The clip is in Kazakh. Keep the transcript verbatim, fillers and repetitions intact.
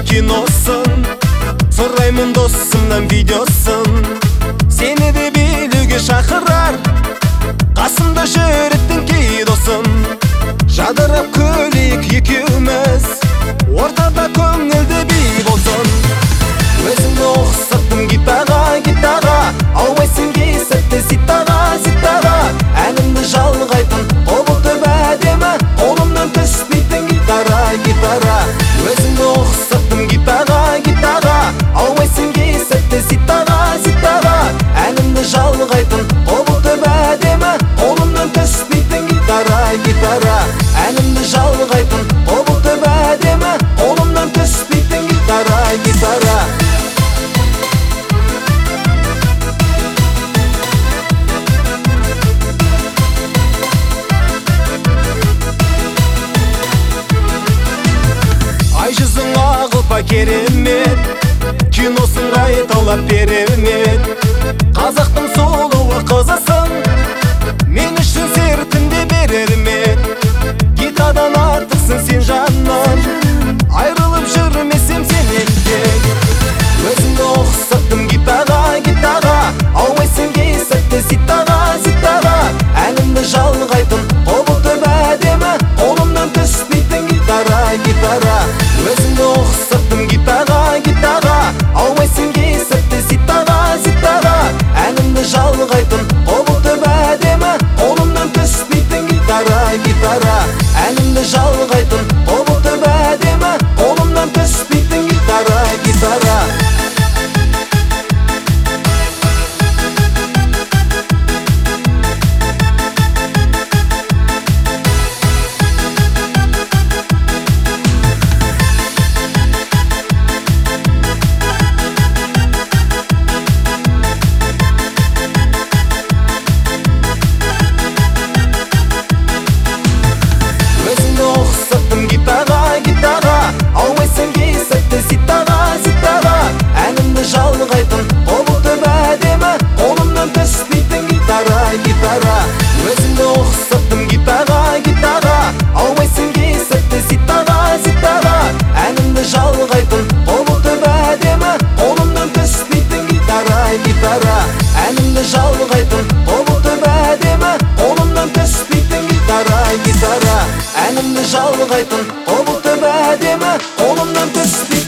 киносын, сұраймын досымнан видеосын. Сені де билүүгө шақырар, қасымда жүретін кей досым. Жадырап күлейік екеуміз, ортада көңілді би болсын. Өзіңді ұқсаттым гитаға, гитаға, аумайсың кей сәтте зитаға, зитаға. Әнімді жалғайтын қолы төб әдемі, қолымнан түспейтін гитара, гитара. Өзіңді ұқсаттым гитаға, гитаға, аумайсың кей сәтте зитаға, зитаға. Әнімді жалғайтын қолы төб әдемі, қолымнан түспейтін гитара, гитара. Әнімді жалғайтын қолы төб әдемі, қолымнан түспейтін гитара, гитара. Ай жүзің ағылпа керемет, киносын қайталап беремет. Қазақтың сұлуы қызысың, мен үшін сертінде берермет. Гитадан артықсың сен жаннан, айрылып жүрмесем сенен тек. Өзіңді ұқсаттым гитаға, гитаға, аумайсың кей сәтте зитаға, зитаға. Әнімді жалғайтын қолы төб әдемі, қолымнан түспейтін гитара, гитара. Өзіңді ұқсаттым гитаға, гитаға, аумайсың кей сәтте зитаға, зитаға. Әнімді жалғайтын қолы төб әдемі, қолымнан түспейтін гитара, гитара. Әнімді жалғайтын қолы төб әдемі, қолымнан түспейтін гитара, гитара. Ұқсаттым гитаға, гитаға, аумайсың кей сәтте зитаға, зитаға. Әнімді жалғайтын қолы төб әдемі, қолымнан түспейтін гитара, гитара. Өзіңді ұқсаттым гитаға, гитаға, аумайсың кей сәтте зитаға, зитаға. Әнімді жалғайтын қолы төб әдемі, қолымнан түспейтін гитара, гитара. Әнімді жалғайтын қолы төб әдемі, қолымнан түспейтін гитара, гитара. Әнімді жалғайтын қолы төб әдемі, қолымнан түспейтін